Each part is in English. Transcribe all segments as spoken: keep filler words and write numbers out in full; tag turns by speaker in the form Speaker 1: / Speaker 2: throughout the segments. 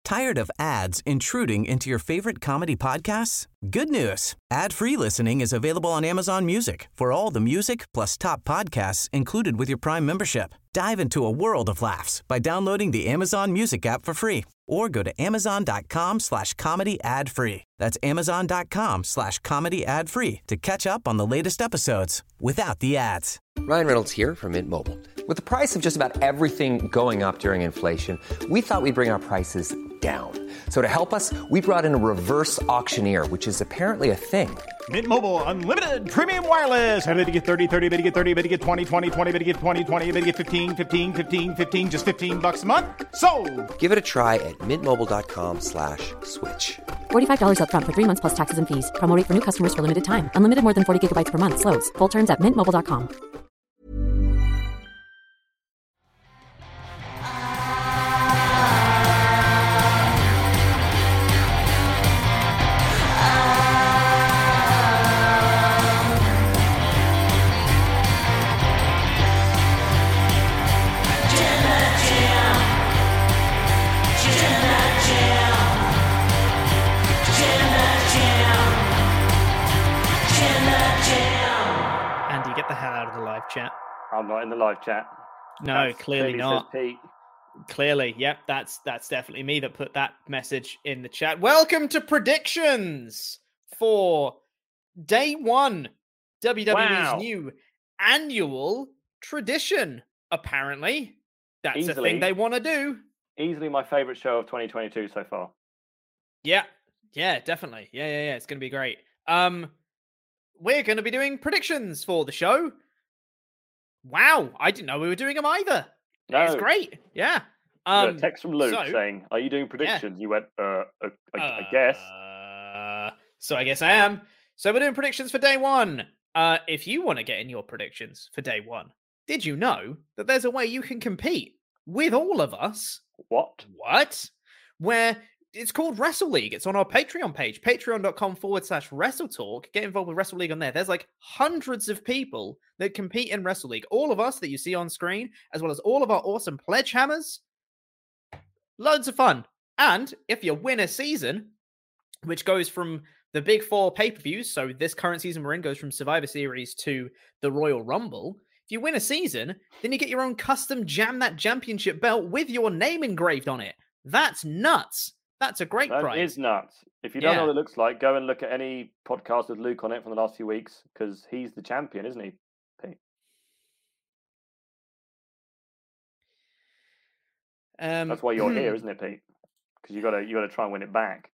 Speaker 1: Tired of ads intruding into your favorite comedy podcasts? Good news. Ad-free listening is available on Amazon Music for all the music plus top podcasts included with your Prime membership. Dive into a world of laughs by downloading the Amazon Music app for free or go to amazon.com slash comedy ad free. That's amazon.com slash comedy ad free to catch up on the latest episodes without the ads.
Speaker 2: Ryan Reynolds here from Mint Mobile. With the price of just about everything going up during inflation, we thought we'd bring our prices down. So to help us, we brought in a reverse auctioneer, which is apparently a thing.
Speaker 3: Mint Mobile Unlimited Premium Wireless. How to get thirty, thirty, bit to get thirty, bit to get twenty, twenty, twenty, bit to get twenty, twenty, bit to get fifteen, fifteen, fifteen, fifteen, just fifteen bucks a month? Sold!
Speaker 2: Give it a try at mintmobile.com slash switch.
Speaker 4: forty-five dollars up front for three months plus taxes and fees. Promo rate for new customers for limited time. Unlimited more than forty gigabytes per month. Slows full terms at mint mobile dot com.
Speaker 5: Get the hell out of the live chat.
Speaker 6: I'm not in the live chat.
Speaker 5: No,
Speaker 6: That's
Speaker 5: clearly not.
Speaker 6: Says Pete.
Speaker 5: Clearly, yep, that's that's definitely me that put that message in the chat. Welcome to predictions for day one, W W E's
Speaker 6: Wow.
Speaker 5: new annual tradition. Apparently, that's
Speaker 6: Easily.
Speaker 5: a thing they want to do.
Speaker 6: Easily my favorite show of twenty twenty-two so far.
Speaker 5: Yeah, yeah, definitely. Yeah, yeah, yeah. It's going to be great. Um. We're going to be doing predictions for the show. Wow, I didn't know we were doing them either.
Speaker 6: No.
Speaker 5: It's great. Yeah.
Speaker 6: I got
Speaker 5: Um,
Speaker 6: a text from Luke
Speaker 5: so-
Speaker 6: saying, "Are you doing predictions?" You went, "Uh, uh I, I guess."
Speaker 5: Uh, so I guess I am. So we're doing predictions for day one. Uh, if you want to get in your predictions for day one, did you know that there's a way you can compete with all of us?
Speaker 6: What?
Speaker 5: What? Where it's called Wrestle League. It's on our Patreon page, patreon.com forward slash Wrestle Talk. Get involved with Wrestle League on there. There's like hundreds of people that compete in Wrestle League. All of us that you see on screen, as well as all of our awesome pledge hammers. Loads of fun. And if you win a season, which goes from the big four pay-per-views, so this current season we're in goes from Survivor Series to the Royal Rumble. If you win a season, then you get your own custom Jam That Championship belt with your name engraved on it. That's nuts. That's a great
Speaker 6: That
Speaker 5: prize.
Speaker 6: is nuts. If you don't
Speaker 5: Yeah.
Speaker 6: know what it looks like, go and look at any podcast with Luke on it from the last few weeks, because he's the champion, isn't he, Pete?
Speaker 5: Um,
Speaker 6: That's why you're here, isn't it, Pete? Because you gotta you gotta try and win it back.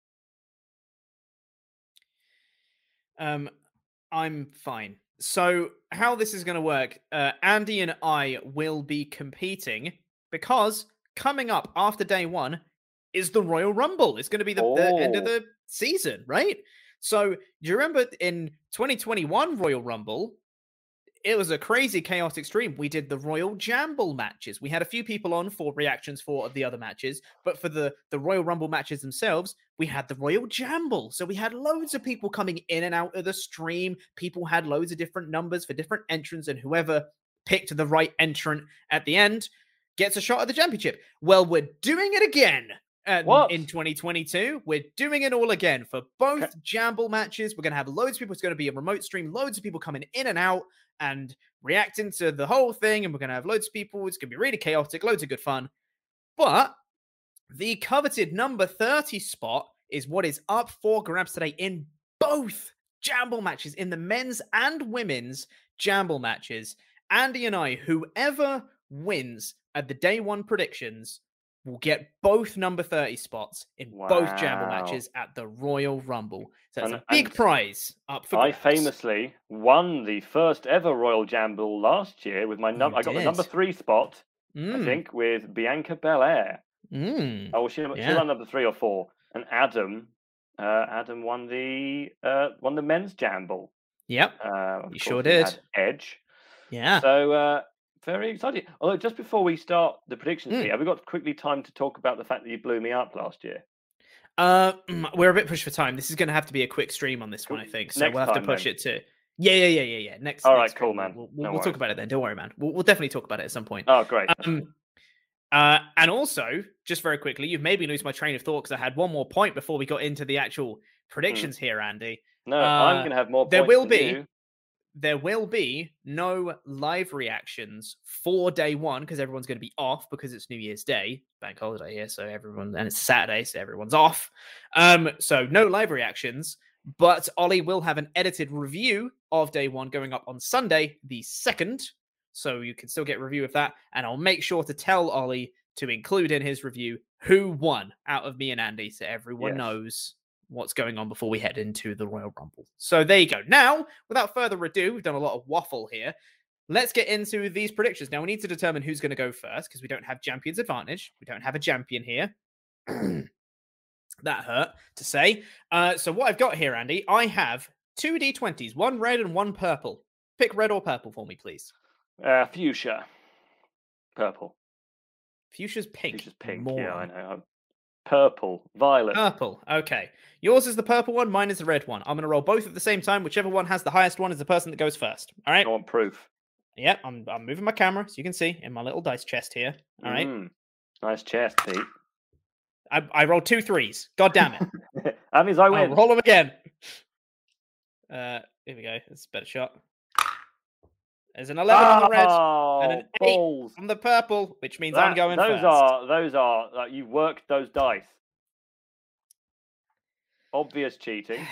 Speaker 5: Um, I'm fine. So how this is going to work, uh, Andy and I will be competing because coming up after day one is the Royal Rumble. It's going to be the, the end of
Speaker 6: Oh.
Speaker 5: the season, right? So do you remember in twenty twenty-one Royal Rumble, it was a crazy chaotic stream. We did the Royal Jamble matches. We had a few people on for reactions for the other matches, but for the, the Royal Rumble matches themselves, we had the Royal Jamble. So we had loads of people coming in and out of the stream. People had loads of different numbers for different entrants, and whoever picked the right entrant at the end gets a shot at the championship. Well, we're doing it again. Uh,
Speaker 6: What?
Speaker 5: in twenty twenty-two, we're doing it all again for both
Speaker 6: Okay.
Speaker 5: Jamble matches. We're going to have loads of people. It's going to be a remote stream, loads of people coming in and out and reacting to the whole thing. And we're going to have loads of people. It's going to be really chaotic, loads of good fun. But the coveted number thirty spot is what is up for grabs today in both Jamble matches, in the men's and women's Jamble matches. Andy and I, whoever wins at the day one predictions, will get both number thirty spots in both Jamble
Speaker 6: Wow.
Speaker 5: matches at the Royal Rumble. So that's
Speaker 6: And-
Speaker 5: a big
Speaker 6: and
Speaker 5: prize up for
Speaker 6: I
Speaker 5: grabs.
Speaker 6: famously won the first ever Royal Jamble last year with my number.
Speaker 5: You
Speaker 6: I got the
Speaker 5: did.
Speaker 6: number three spot, I
Speaker 5: Mm,
Speaker 6: think, with Bianca Belair.
Speaker 5: mm.
Speaker 6: Oh, she, she
Speaker 5: Yeah.
Speaker 6: won number three or four, and Adam, uh, Adam won the uh, won the men's Jamble.
Speaker 5: Yep.
Speaker 6: Uh, of
Speaker 5: You
Speaker 6: course,
Speaker 5: sure
Speaker 6: he had
Speaker 5: did.
Speaker 6: Edge.
Speaker 5: Yeah.
Speaker 6: So uh, very excited. Although just before we start the predictions,
Speaker 5: Mm.
Speaker 6: Pete, have we got quickly time to talk about the fact that you blew me up last year?
Speaker 5: Uh, mm, we're a bit pushed for time. This is going to have to be a quick stream on this one, I think. So
Speaker 6: Next
Speaker 5: we'll have to
Speaker 6: time,
Speaker 5: push
Speaker 6: then.
Speaker 5: it to. Yeah, yeah, yeah, yeah, yeah. Next.
Speaker 6: All
Speaker 5: next
Speaker 6: right, cool,
Speaker 5: stream,
Speaker 6: man.
Speaker 5: We'll, we'll,
Speaker 6: No
Speaker 5: we'll talk
Speaker 6: worries.
Speaker 5: about it then. Don't worry, man. We'll, we'll definitely talk about it at some point.
Speaker 6: Oh, great.
Speaker 5: Um, Uh, and also, just very quickly, you've made me lose my train of thought because I had one more point before we got into the actual predictions mm. here, Andy.
Speaker 6: No,
Speaker 5: uh,
Speaker 6: I'm going to have more points
Speaker 5: there will
Speaker 6: than
Speaker 5: be,
Speaker 6: you.
Speaker 5: There will be no live reactions for day one because everyone's going to be off because it's New Year's Day, bank holiday here, so everyone, and it's Saturday, so everyone's off. Um, so no live reactions, but Ollie will have an edited review of day one going up on Sunday, the second. So you can still get a review of that. And I'll make sure to tell Ollie to include in his review who won out of me and Andy so everyone yes. knows what's going on before we head into the Royal Rumble. So there you go. Now, without further ado, we've done a lot of waffle here. Let's get into these predictions. Now, we need to determine who's going to go first because we don't have champion's advantage. We don't have a champion here. That hurt to say. Uh, so what I've got here, Andy, I have two D twenties, one red and one purple. Pick red or purple for me, please.
Speaker 6: Uh, fuchsia. Purple.
Speaker 5: Fuchsia's pink.
Speaker 6: Fuchsia's pink,
Speaker 5: More.
Speaker 6: yeah, I know. Purple. Violet.
Speaker 5: Purple. Okay. Yours is the purple one, mine is the red one. I'm going to roll both at the same time. Whichever one has the highest one is the person that goes first. All right?
Speaker 6: I want proof.
Speaker 5: Yep, I'm, I'm moving my camera so you can see in my little dice chest here. All right?
Speaker 6: Mm, nice chest, Pete.
Speaker 5: I, I rolled two threes. God damn it.
Speaker 6: That means I win.
Speaker 5: I'll roll them again. Uh, here we go. That's a better shot. There's an eleven
Speaker 6: oh,
Speaker 5: on the red and an
Speaker 6: balls.
Speaker 5: eight on the purple, which means
Speaker 6: that,
Speaker 5: I'm going
Speaker 6: those
Speaker 5: first.
Speaker 6: Are, those are, like, you worked those dice. Obvious cheating.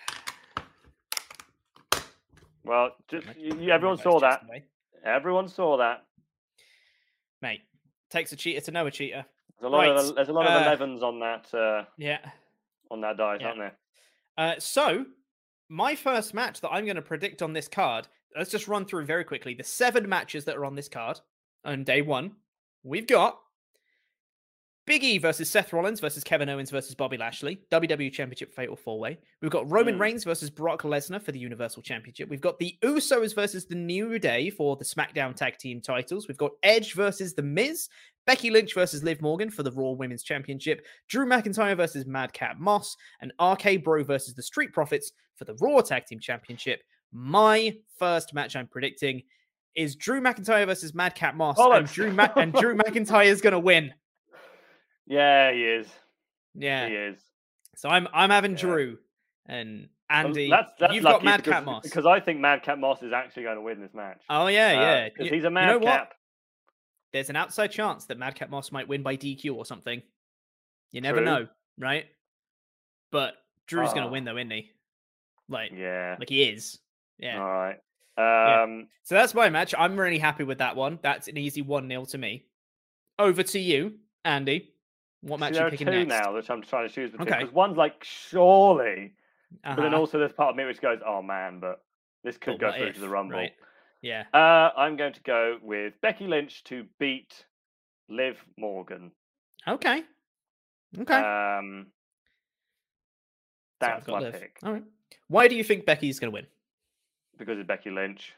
Speaker 6: Well, just you, you, everyone saw that. Away. Everyone saw that.
Speaker 5: Mate, takes a cheater to know a cheater.
Speaker 6: There's a lot
Speaker 5: right.
Speaker 6: of there's a lot of elevens uh, on that. Uh,
Speaker 5: yeah.
Speaker 6: On that dice,
Speaker 5: yeah.
Speaker 6: aren't there?
Speaker 5: Uh, so, my first match that I'm going to predict on this card. Let's just run through very quickly the seven matches that are on this card on day one. We've got Big E versus Seth Rollins versus Kevin Owens versus Bobby Lashley, W W E Championship Fatal four-way. We've got Roman mm. Reigns versus Brock Lesnar for the Universal Championship. We've got the Usos versus the New Day for the SmackDown Tag Team titles. We've got Edge versus The Miz, Becky Lynch versus Liv Morgan for the Raw Women's Championship, Drew McIntyre versus Madcap Moss, and R K Bro versus the Street Profits for the Raw Tag Team Championship. My first match I'm predicting is Drew McIntyre versus Madcap Moss, oh, and Drew Ma- and Drew McIntyre is going to win.
Speaker 6: Yeah, he is.
Speaker 5: Yeah,
Speaker 6: he is.
Speaker 5: So I'm I'm having
Speaker 6: yeah.
Speaker 5: Drew and Andy.
Speaker 6: Well, that's, that's
Speaker 5: you've
Speaker 6: got
Speaker 5: Madcap
Speaker 6: because,
Speaker 5: Moss
Speaker 6: because I think Madcap Moss is actually going to win this match.
Speaker 5: Oh yeah,
Speaker 6: uh,
Speaker 5: yeah.
Speaker 6: Because
Speaker 5: you,
Speaker 6: he's a Madcap.
Speaker 5: You know what? There's an outside chance that Madcap Moss might win by D Q or something. You never
Speaker 6: True.
Speaker 5: know, right? But Drew's oh. going to win though, isn't he? Like,
Speaker 6: yeah,
Speaker 5: like he is. Yeah.
Speaker 6: All right. Um,
Speaker 5: yeah. So that's my match. I'm really happy with that one. That's an easy one nil to me. Over to you, Andy. What match
Speaker 6: are you
Speaker 5: picking
Speaker 6: two
Speaker 5: next?
Speaker 6: now that I'm trying to choose between.
Speaker 5: Okay.
Speaker 6: Because one's like, surely.
Speaker 5: Uh-huh.
Speaker 6: But then also there's part of me which goes, oh man, but this could
Speaker 5: but
Speaker 6: go through
Speaker 5: if,
Speaker 6: to the Rumble.
Speaker 5: Right. Yeah.
Speaker 6: Uh, I'm going to go with Becky Lynch to beat Liv Morgan.
Speaker 5: Okay. Okay.
Speaker 6: Um, that's
Speaker 5: so
Speaker 6: my
Speaker 5: Liv.
Speaker 6: pick.
Speaker 5: All right. Why do you think Becky's going to win?
Speaker 6: Because it's Becky Lynch.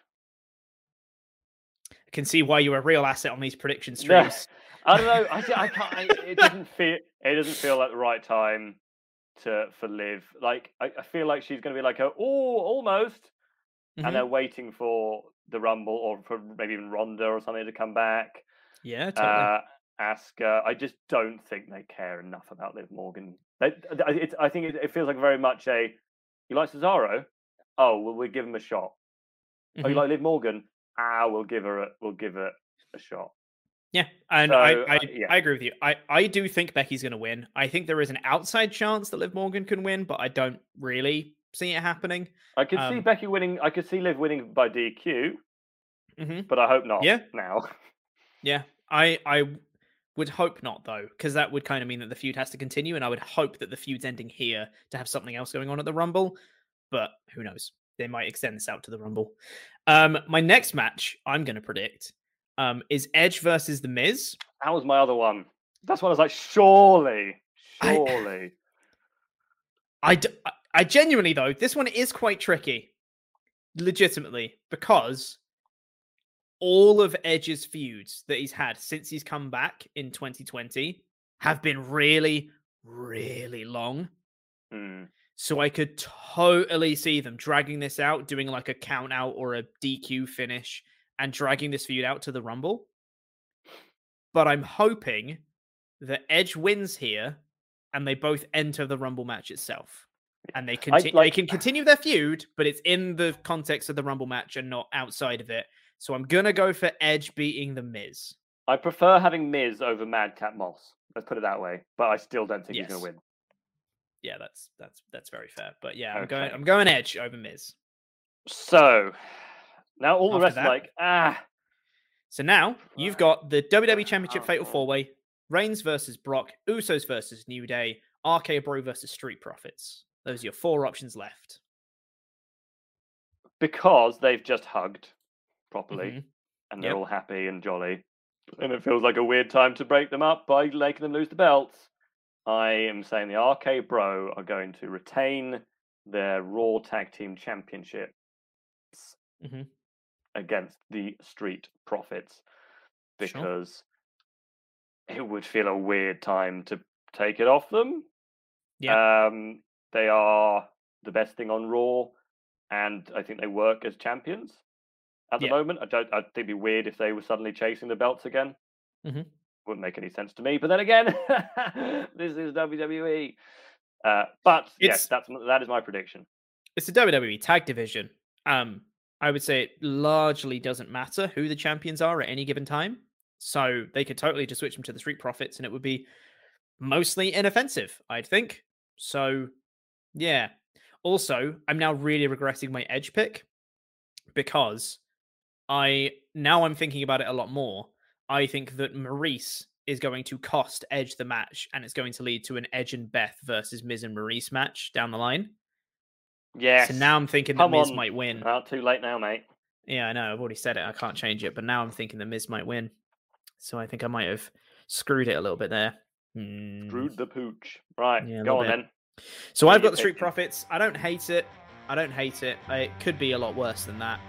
Speaker 5: I can see why you're a real asset on these prediction streams.
Speaker 6: I don't know. I, I can't. I, it doesn't feel. It doesn't feel like the right time to for Liv. Like I, I feel like she's going to be like, a, oh, almost, mm-hmm. and they're waiting for the Rumble or for maybe even Ronda or something to come back.
Speaker 5: Yeah, totally.
Speaker 6: Uh, Asuka. I just don't think they care enough about Liv Morgan. They, it, I think it, it feels like very much a. You like Cesaro? Oh, well, we'll give him a shot. Mm-hmm. Oh, you like Liv Morgan? Ah, we'll give her a. We'll give it a shot.
Speaker 5: Yeah, and
Speaker 6: so,
Speaker 5: I I,
Speaker 6: uh, yeah.
Speaker 5: I agree with you. I, I do think Becky's going to win. I think there is an outside chance that Liv Morgan can win, but I don't really see it happening.
Speaker 6: I could um, see Becky winning. I could see Liv winning by D Q,
Speaker 5: mm-hmm.
Speaker 6: but I hope not.
Speaker 5: Yeah.
Speaker 6: Now.
Speaker 5: Yeah, I I would hope not though, because that would kind of mean that the feud has to continue, and I would hope that the feud's ending here to have something else going on at the Rumble. But who knows? They might extend this out to the Rumble. Um, my next match, I'm going to predict. Um, is Edge versus The Miz.
Speaker 6: That was my other one. That's what I was like, surely, surely.
Speaker 5: I, I, I genuinely, though, this one is quite tricky. Legitimately. Because all of Edge's feuds that he's had since he's come back in twenty twenty have been really, really long.
Speaker 6: Hmm.
Speaker 5: So I could totally see them dragging this out, doing like a count out or a D Q finish, and dragging this feud out to the Rumble. but I'm hoping that Edge wins here and they both enter the Rumble match itself. And they, conti- like... they can continue their feud, but it's in the context of the Rumble match and not outside of it. So I'm going to go for Edge beating The Miz.
Speaker 6: I prefer having Miz over Madcap Moss. Let's put it that way. But I still don't think
Speaker 5: yes.
Speaker 6: he's going to win.
Speaker 5: Yeah, that's that's that's very fair. But yeah, I'm
Speaker 6: okay.
Speaker 5: going I'm going Edge over Miz.
Speaker 6: So now all
Speaker 5: After
Speaker 6: the rest
Speaker 5: that,
Speaker 6: are like, ah.
Speaker 5: So now you've got the W W E Championship Fatal four-Way, Reigns versus Brock, Usos versus New Day, R K Bro versus Street Profits. Those are your four options left.
Speaker 6: Because they've just hugged properly
Speaker 5: Mm-hmm.
Speaker 6: and they're
Speaker 5: Yep.
Speaker 6: all happy and jolly. And it feels like a weird time to break them up by making them lose the belts. I am saying the R K Bro are going to retain their Raw Tag Team Championships
Speaker 5: Mm-hmm.
Speaker 6: against the Street Profits because
Speaker 5: Sure.
Speaker 6: it would feel a weird time to take it off them.
Speaker 5: Yeah.
Speaker 6: Um, they are the best thing on Raw, and I think they work as champions at the
Speaker 5: Yeah.
Speaker 6: moment. I don't. I think it'd be weird if they were suddenly chasing the belts again.
Speaker 5: Mm-hmm.
Speaker 6: Wouldn't make any sense to me. But then again, this is W W E. Uh, but
Speaker 5: It's-
Speaker 6: yes, that's that is my prediction.
Speaker 5: It's the W W E tag division. Um, I would say it largely doesn't matter who the champions are at any given time. So they could totally just switch them to the Street Profits and it would be mostly inoffensive, I'd think. So, yeah. Also, I'm now really regretting my Edge pick because I now I'm thinking about it a lot more. I think that Maurice is going to cost Edge the match and it's going to lead to an Edge and Beth versus Miz and Maurice match down the line.
Speaker 6: Yes.
Speaker 5: So now I'm thinking
Speaker 6: Come
Speaker 5: that Miz
Speaker 6: on.
Speaker 5: might win.
Speaker 6: Well, too late now, mate.
Speaker 5: Yeah, I know. I've already said it. I can't change it. But now I'm thinking that Miz might win. So I think I might have screwed it a little bit there. Hmm.
Speaker 6: Screwed the pooch. Right,
Speaker 5: Yeah, a
Speaker 6: go on
Speaker 5: little
Speaker 6: then.
Speaker 5: So
Speaker 6: What
Speaker 5: I've
Speaker 6: are
Speaker 5: got
Speaker 6: you
Speaker 5: the Street
Speaker 6: picking?
Speaker 5: Profits. I don't hate it. I don't hate it. It could be a lot worse than that.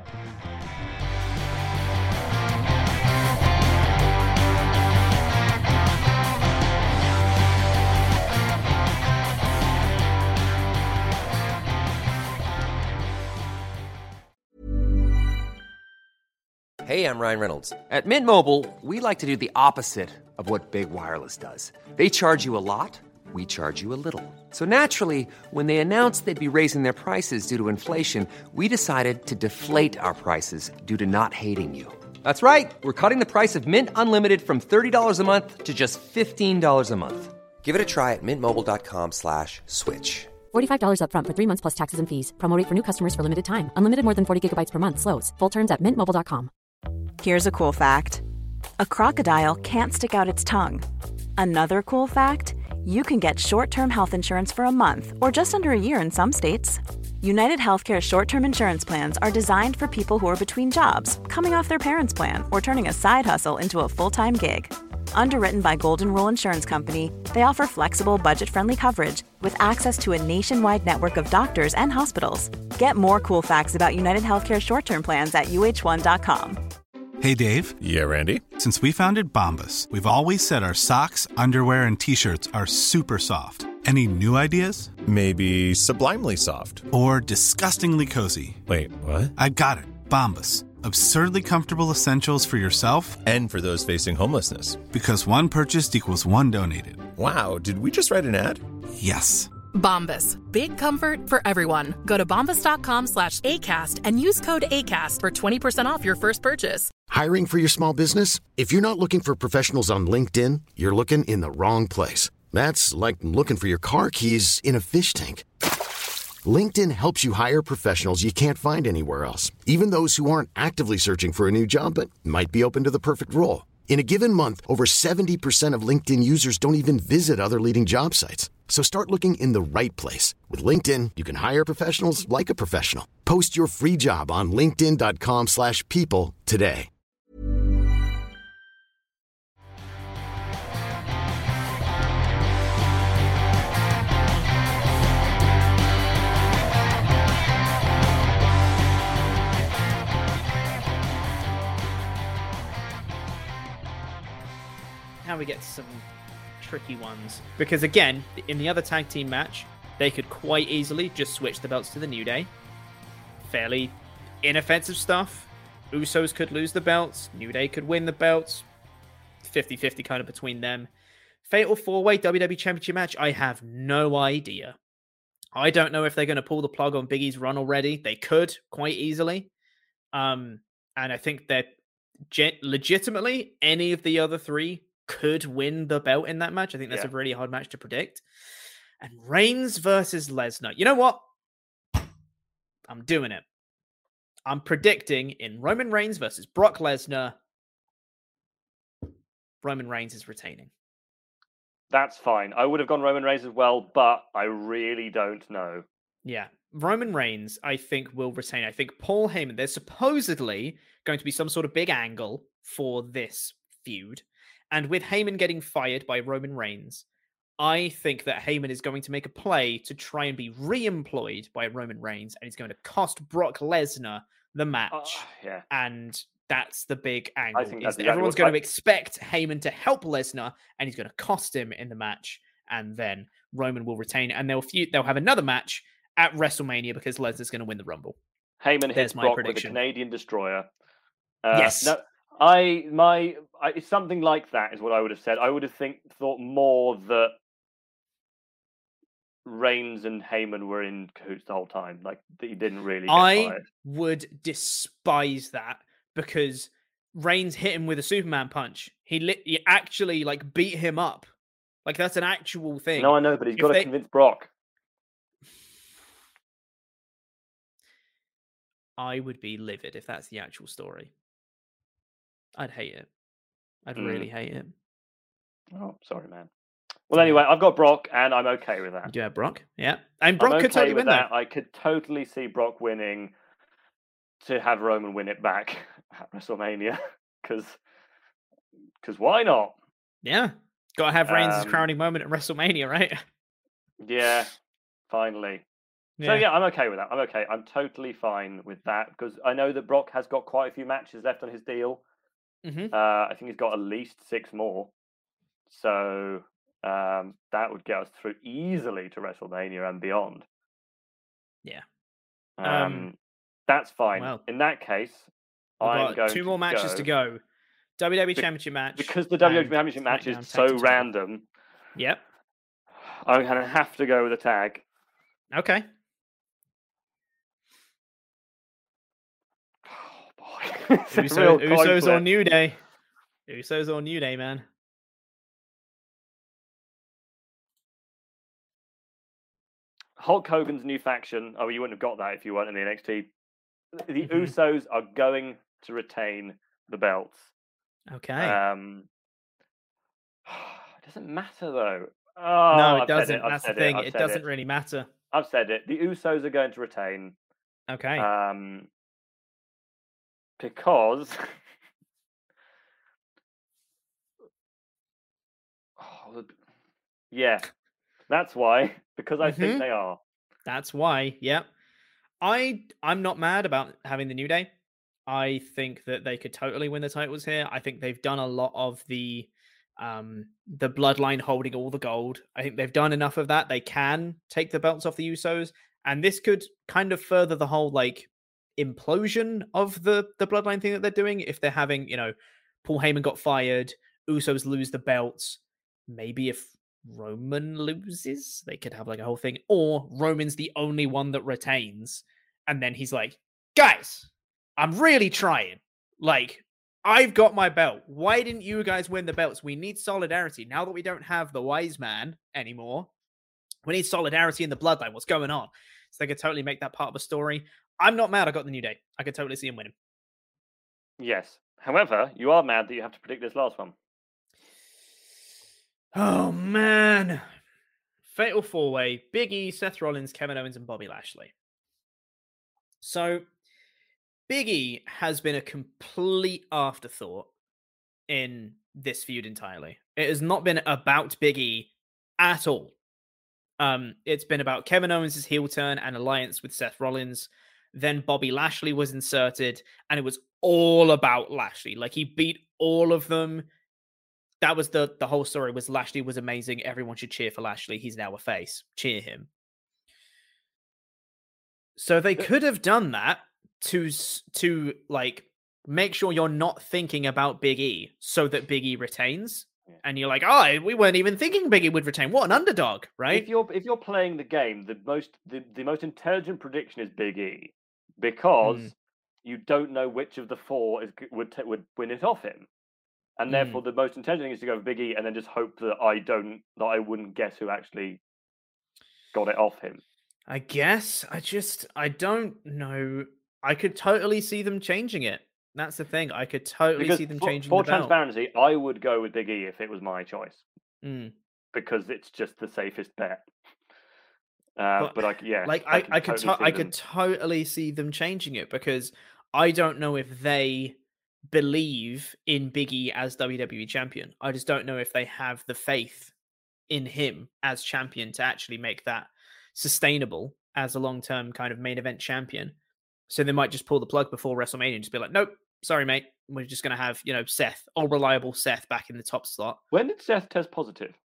Speaker 2: Hey, I'm Ryan Reynolds. At Mint Mobile, we like to do the opposite of what Big Wireless does. They charge you a lot, we charge you a little. So naturally, when they announced they'd be raising their prices due to inflation, we decided to deflate our prices due to not hating you. That's right. We're cutting the price of Mint Unlimited from thirty dollars a month to just fifteen dollars a month. Give it a try at mintmobile.com slash switch.
Speaker 4: forty-five dollars up front for three months plus taxes and fees. Promo rate for new customers for limited time. Unlimited more than forty gigabytes per month slows. Full terms at mint mobile dot com.
Speaker 7: Here's a cool fact. A crocodile can't stick out its tongue. Another cool fact, you can get short-term health insurance for a month or just under a year in some states. United Healthcare short-term insurance plans are designed for people who are between jobs, coming off their parents' plan, or turning a side hustle into a full-time gig. Underwritten by Golden Rule Insurance Company, they offer flexible, budget-friendly coverage with access to a nationwide network of doctors and hospitals. Get more cool facts about United Healthcare short-term plans at U H one dot com.
Speaker 8: Hey, Dave.
Speaker 9: Yeah, Randy.
Speaker 8: Since we founded Bombas, we've always said our socks, underwear, and T-shirts are super soft. Any new ideas?
Speaker 9: Maybe sublimely soft.
Speaker 8: Or disgustingly cozy.
Speaker 9: Wait, what?
Speaker 8: I got it. Bombas. Absurdly comfortable essentials for yourself
Speaker 9: And for those facing homelessness.
Speaker 8: because one purchased equals one donated.
Speaker 9: Wow, did we just write an ad?
Speaker 8: Yes.
Speaker 10: Bombas. Big comfort for everyone. Go to bombas.com slash ACAST and use code ACAST for twenty percent off your first purchase.
Speaker 11: Hiring for your small business? If you're not looking for professionals on LinkedIn, you're looking in the wrong place. That's like looking for your car keys in a fish tank. LinkedIn helps you hire professionals you can't find anywhere else, even those who aren't actively searching for a new job but might be open to the perfect role. In a given month, over seventy percent of LinkedIn users don't even visit other leading job sites. So start looking in the right place. With LinkedIn, you can hire professionals like a professional. Post your free job on linkedin.com slash people today.
Speaker 5: Now we get to some tricky ones. Because again, in the other tag team match, they could quite easily just switch the belts to the New Day. Fairly inoffensive stuff. Usos could lose the belts. New Day could win the belts. fifty-fifty kind of between them. Fatal four-way W W E Championship match, I have no idea. I don't know if they're going to pull the plug on Big E's run already. They could quite easily. Um, and I think that ge- legitimately any of the other three could win the belt in that match. I think that's
Speaker 6: Yeah.
Speaker 5: a really hard match to predict. And Reigns versus Lesnar. You know what? I'm doing it. I'm predicting in Roman Reigns versus Brock Lesnar, Roman Reigns is retaining.
Speaker 6: That's fine. I would have gone Roman Reigns as well, but I really don't know.
Speaker 5: Yeah. Roman Reigns, I think, will retain. I think Paul Heyman, there's supposedly going to be some sort of big angle for this feud. And with Heyman getting fired by Roman Reigns, I think that Heyman is going to make a play to try and be re-employed by Roman Reigns, and he's going to cost Brock Lesnar the match.
Speaker 6: Uh, yeah.
Speaker 5: And that's the big angle.
Speaker 6: I think
Speaker 5: Is
Speaker 6: that's
Speaker 5: that
Speaker 6: exactly
Speaker 5: everyone's
Speaker 6: what-
Speaker 5: going
Speaker 6: I-
Speaker 5: to expect Heyman to help Lesnar, and he's going to cost him in the match, and then Roman will retain, and they'll feud, they'll have another match at WrestleMania because Lesnar's going to win the Rumble.
Speaker 6: Heyman
Speaker 5: There's
Speaker 6: hits
Speaker 5: my
Speaker 6: Brock with a
Speaker 5: prediction.
Speaker 6: Canadian destroyer. Uh,
Speaker 5: Yes.
Speaker 6: No, I my I, it's something like that is what I would have said. I would have think thought more that Reigns and Heyman were in cahoots the whole time. Like that he didn't really get
Speaker 5: I
Speaker 6: fired.
Speaker 5: would despise that because Reigns hit him with a Superman punch. He, lit, he actually like beat him up. Like that's an actual thing.
Speaker 6: No, I know, but he's
Speaker 5: If
Speaker 6: got to
Speaker 5: they-
Speaker 6: convince Brock.
Speaker 5: I would be livid if that's the actual story. I'd hate it. I'd
Speaker 6: Mm.
Speaker 5: really hate it.
Speaker 6: Oh, sorry, man. Well, anyway, I've got Brock, and I'm okay with that.
Speaker 5: You do have Brock, yeah, and Brock
Speaker 6: I'm
Speaker 5: could
Speaker 6: okay
Speaker 5: totally
Speaker 6: with
Speaker 5: win
Speaker 6: that.
Speaker 5: that.
Speaker 6: I could totally see Brock winning to have Roman win it back at WrestleMania because because why not?
Speaker 5: Yeah, got to have Reigns'
Speaker 6: Um,
Speaker 5: crowning moment at WrestleMania, right?
Speaker 6: Yeah, finally. So yeah, I'm okay with that. I'm okay. I'm totally fine with that because I know that Brock has got quite a few matches left on his deal.
Speaker 5: Mhm.
Speaker 6: Uh, I think he's got at least six more. So um, that would get us through easily to WrestleMania and beyond.
Speaker 5: Yeah.
Speaker 6: Um,
Speaker 5: Um,
Speaker 6: that's fine.
Speaker 5: well,
Speaker 6: In that case,
Speaker 5: We've
Speaker 6: I'm
Speaker 5: got
Speaker 6: going
Speaker 5: two
Speaker 6: to
Speaker 5: more matches to go. W W E
Speaker 6: Be-
Speaker 5: Championship match.
Speaker 6: because the W W E
Speaker 5: and
Speaker 6: Championship match
Speaker 5: SmackDown
Speaker 6: is
Speaker 5: Tag
Speaker 6: so
Speaker 5: Team title.
Speaker 6: random.
Speaker 5: Yep.
Speaker 6: I'm going to have to go with a tag.
Speaker 5: Okay.
Speaker 6: It's a
Speaker 5: Uso,
Speaker 6: real coin
Speaker 5: Usos
Speaker 6: flip.
Speaker 5: or New Day. Usos or New Day, man.
Speaker 6: Hulk Hogan's new faction. Oh, you wouldn't have got that if you weren't in the N X T. The
Speaker 5: Mhm.
Speaker 6: Usos are going to retain the belts.
Speaker 5: Okay.
Speaker 6: Um, it doesn't matter though. Oh,
Speaker 5: no, it
Speaker 6: I've said
Speaker 5: doesn't.
Speaker 6: it, I've
Speaker 5: That's the
Speaker 6: said
Speaker 5: thing.
Speaker 6: I've
Speaker 5: It
Speaker 6: said
Speaker 5: doesn't really matter.
Speaker 6: I've said it. The Usos are going to retain.
Speaker 5: Okay.
Speaker 6: Um, because oh, yeah, that's why. Because I
Speaker 5: Mhm.
Speaker 6: think they are.
Speaker 5: That's why. Yep. I I'm not mad about having the New Day. I think that they could totally win the titles here. I think they've done a lot of the um the bloodline holding all the gold. I think they've done enough of that. They can take the belts off the Usos, and this could kind of further the whole like implosion of the the bloodline thing that they're doing. If they're having, you know, Paul Heyman got fired, Usos lose the belts. Maybe if Roman loses, they could have like a whole thing, or Roman's the only one that retains, and then he's like, guys, I'm really trying. Like, I've got my belt. Why didn't you guys win the belts? We need solidarity. Now that we don't have the wise man anymore, we need solidarity in the bloodline. What's going on? So they could totally make that part of a story. I'm not mad I got the New Day. I could totally see him winning.
Speaker 6: Yes. However, you are mad that you have to predict this last one.
Speaker 5: Oh, man. Fatal four-way. Big E, Seth Rollins, Kevin Owens, and Bobby Lashley. So, Big E has been a complete afterthought in this feud entirely. It has not been about Big E at all. Um, it's been about Kevin Owens' heel turn and alliance with Seth Rollins. Then Bobby Lashley was inserted, and it was all about Lashley. Like, he beat all of them. That was the, the whole story, was Lashley was amazing. Everyone should cheer for Lashley. He's now a face. Cheer him. So they could have done that to, s- to like, make sure you're not thinking about Big E so that Big E retains. Yeah. And you're like, oh, we weren't even thinking Big E would retain. What an underdog, right?
Speaker 6: If you're if you're playing the game, the most the, the most intelligent prediction is Big E, because mm. you don't know which of the four is would t- would win it off him, and mm. therefore the most intelligent thing is to go for Big E and then just hope that I don't that I wouldn't guess who actually got it off him.
Speaker 5: I guess I just I don't know. I could totally see them changing it. That's the thing. I could totally
Speaker 6: because
Speaker 5: see them
Speaker 6: for,
Speaker 5: changing
Speaker 6: for
Speaker 5: the belt.
Speaker 6: transparency, I would go with Big E if it was my choice,
Speaker 5: mm.
Speaker 6: because it's just the safest bet. Uh, but,
Speaker 5: but
Speaker 6: I, yeah,
Speaker 5: like
Speaker 6: I,
Speaker 5: I, I
Speaker 6: could
Speaker 5: could,
Speaker 6: totally
Speaker 5: to- I
Speaker 6: them.
Speaker 5: could totally see them changing it, because I don't know if they believe in Big E as W W E champion. I just don't know if they have the faith in him as champion to actually make that sustainable as a long-term kind of main event champion. So they might just pull the plug before WrestleMania and just be like, nope, sorry, mate. We're just going to have, you know, Seth, all reliable Seth back in the top slot.
Speaker 6: When did Seth test positive?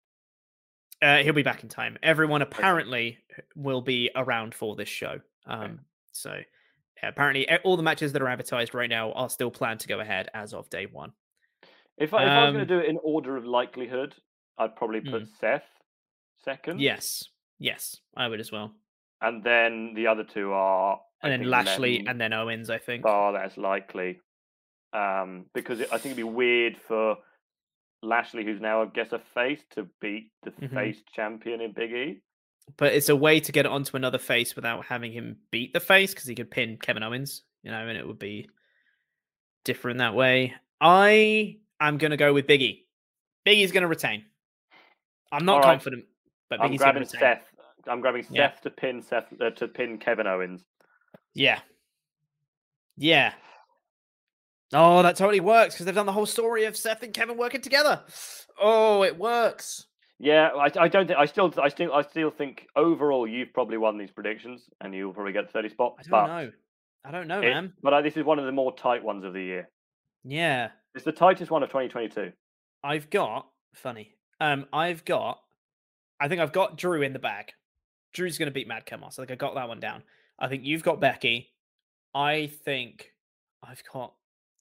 Speaker 5: Uh, he'll be back in time. Everyone apparently will be around for this show. Um, okay. So yeah, apparently all the matches that are advertised right now are still planned to go ahead as of day one.
Speaker 6: If I, if
Speaker 5: um,
Speaker 6: I was going to do it in order of likelihood, I'd probably put mm. Seth second.
Speaker 5: Yes. Yes, I would as well.
Speaker 6: And then the other two are...
Speaker 5: And
Speaker 6: I
Speaker 5: then Lashley
Speaker 6: Len,
Speaker 5: and then Owens, I think.
Speaker 6: Oh, that's likely. Um, because it, I think it'd be weird for Lashley, who's now, I guess, a face, to beat the mm-hmm. face champion in Big E.
Speaker 5: But it's a way to get it onto another face without having him beat the face, because he could pin Kevin Owens, you know, and it would be different that way. I am going to go with Big E. Big E's going to retain. I'm not
Speaker 6: All right.
Speaker 5: confident, but Big
Speaker 6: I'm
Speaker 5: E's
Speaker 6: grabbing
Speaker 5: going to
Speaker 6: Seth. I'm grabbing Seth
Speaker 5: yeah.
Speaker 6: to pin Seth uh, to pin Kevin Owens.
Speaker 5: Yeah. Yeah. Oh, that totally works, because they've done the whole story of Seth and Kevin working together. Oh, it works.
Speaker 6: Yeah, I, I don't think I still I still I still think overall you've probably won these predictions and you'll probably get the thirty spot.
Speaker 5: I don't
Speaker 6: but
Speaker 5: know. I don't know,
Speaker 6: it,
Speaker 5: man.
Speaker 6: But I, this is one of the more tight ones of the year.
Speaker 5: Yeah.
Speaker 6: It's the tightest one of twenty twenty-two.
Speaker 5: I've got funny. Um, I've got. I think I've got Drew in the bag. Drew's going to beat Mad Kemos. I think I got that one down. I think you've got Becky. I think I've got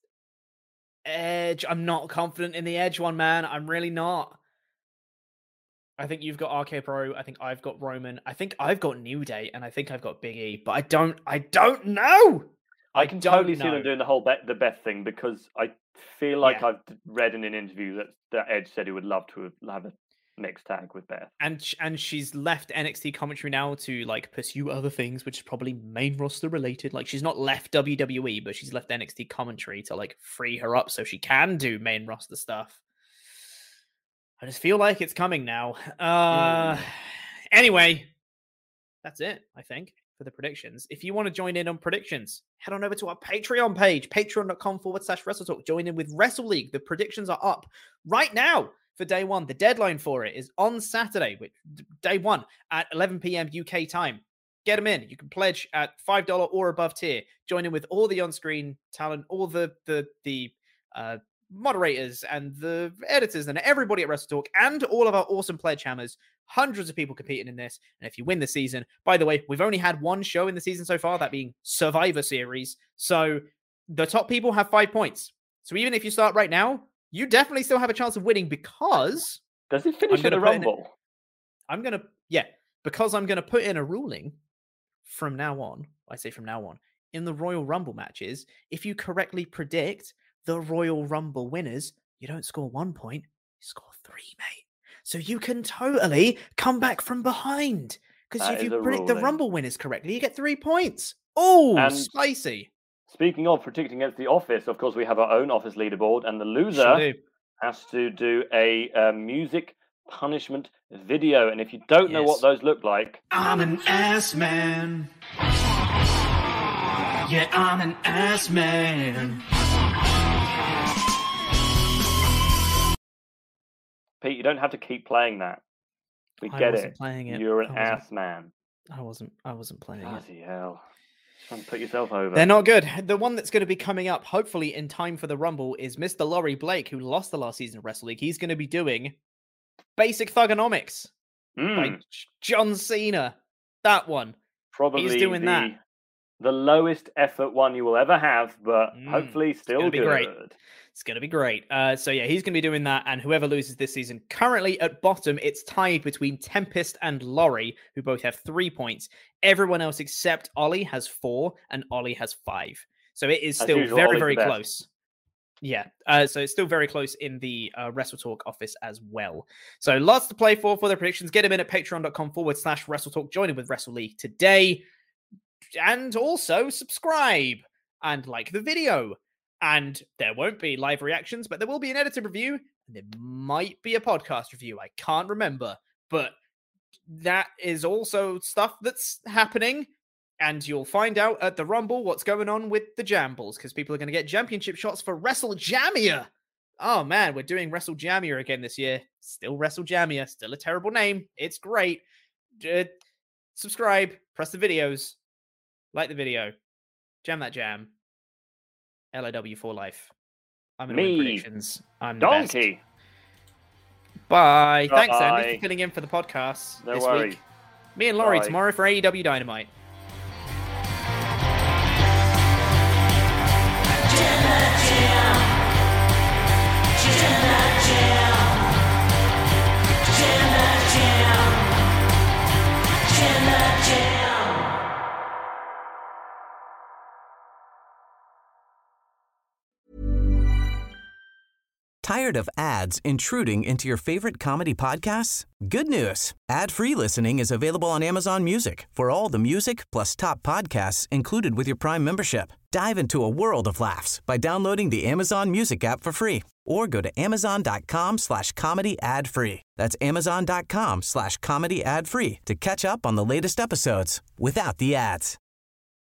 Speaker 5: Edge. I'm not confident in the Edge one, man. I'm really not. I think you've got R K Bro. I think I've got Roman. I think I've got New Day, and I think I've got Big E. But I don't. I don't know.
Speaker 6: I can
Speaker 5: don't
Speaker 6: totally
Speaker 5: know.
Speaker 6: see them doing the whole bet, the Beth thing, because I feel like
Speaker 5: Yeah.
Speaker 6: I've read in an interview that, that Edge said he would love to have a mixed tag with Beth.
Speaker 5: And sh- and she's left N X T commentary now to like pursue other things, which is probably main roster related. Like she's not left W W E, but she's left N X T commentary to like free her up so she can do main roster stuff. I just feel like it's coming now. Uh, mm. Anyway, that's it, I think, for the predictions. If you want to join in on predictions, head on over to our Patreon page, patreon.com forward slash WrestleTalk. Join in with Wrestle League. The predictions are up right now for day one. The deadline for it is on Saturday, which day one at eleven p.m. U K time. Get them in. You can pledge at five dollars or above tier. Join in with all the on-screen talent, all the the the uh, moderators and the editors and everybody at WrestleTalk, and all of our awesome pledge hammers. Hundreds of people competing in this. And if you win the season, by the way, we've only had one show in the season so far, that being Survivor Series. So the top people have five points. So even if you start right now, you definitely still have a chance of winning, because
Speaker 6: does it finish in a Rumble?
Speaker 5: A, I'm going to, yeah, because I'm going to put in a ruling from now on. I say from now on, in the Royal Rumble matches, if you correctly predict the Royal Rumble winners, you don't score one point, you score three, mate. So you can totally come back from behind, because if you predict the Rumble winners correctly, you get three points. Oh, spicy.
Speaker 6: Speaking of predicting against the office, of course, we have our own office leaderboard, and the loser sure has to do a uh, music punishment video. And if you don't yes. know what those look like...
Speaker 12: I'm an ass man. Yeah, I'm an ass man.
Speaker 6: Pete, you don't have to keep playing that. We
Speaker 5: I
Speaker 6: get
Speaker 5: wasn't
Speaker 6: it.
Speaker 5: Playing it.
Speaker 6: You're an ass man.
Speaker 5: I wasn't. I wasn't playing
Speaker 6: Bloody
Speaker 5: it.
Speaker 6: Bloody hell! Trying to put yourself over.
Speaker 5: They're not good. The one that's going to be coming up, hopefully in time for the Rumble, is Mister Laurie Blake, who lost the last season of Wrestle League. He's going to be doing Basic Thugonomics
Speaker 6: mm.
Speaker 5: by John Cena. That one.
Speaker 6: Probably
Speaker 5: he's doing
Speaker 6: the,
Speaker 5: that.
Speaker 6: The lowest effort one you will ever have, but
Speaker 5: Mm,
Speaker 6: hopefully still
Speaker 5: gonna be
Speaker 6: good.
Speaker 5: great. It's going to be great. Uh, so, yeah, he's going to be doing that. And whoever loses this season, currently at bottom, it's tied between Tempest and Laurie, who both have three points. Everyone else except Ollie has four, and Ollie has five. So it is
Speaker 6: As
Speaker 5: still
Speaker 6: usual,
Speaker 5: very,
Speaker 6: Ollie's
Speaker 5: very
Speaker 6: the best.
Speaker 5: close. Yeah. Uh, so it's still very close in the uh, Wrestle Talk office as well. So lots to play for for the predictions. Get them in at patreon.com forward slash Wrestle Talk. Join in with Wrestle League today. And also subscribe and like the video. And there won't be live reactions, but there will be an edited review. And there might be a podcast review. I can't remember. But that is also stuff that's happening. And you'll find out at the Rumble what's going on with the Jambles, because people are going to get championship shots for Wrestle Jamia. Oh, man, we're doing Wrestle Jamia again this year. Still Wrestle Jamia. Still a terrible name. It's great. Uh, subscribe. Press the videos. Like the video. Jam that jam. L I W for life. I'm going to win
Speaker 6: Me.
Speaker 5: predictions. I'm the
Speaker 6: Donkey.
Speaker 5: best. Bye. Thanks, Andy,
Speaker 6: Bye.
Speaker 5: for filling in for the podcast
Speaker 6: No
Speaker 5: this
Speaker 6: worry.
Speaker 5: week. Me and Laurie
Speaker 6: Bye.
Speaker 5: tomorrow for A E W Dynamite.
Speaker 1: Tired of ads intruding into your favorite comedy podcasts? Good news. Ad-free listening is available on Amazon Music for all the music plus top podcasts included with your Prime membership. Dive into a world of laughs by downloading the Amazon Music app for free or go to amazon.com slash comedy ad free. That's amazon.com slash comedy ad free to catch up on the latest episodes without the ads.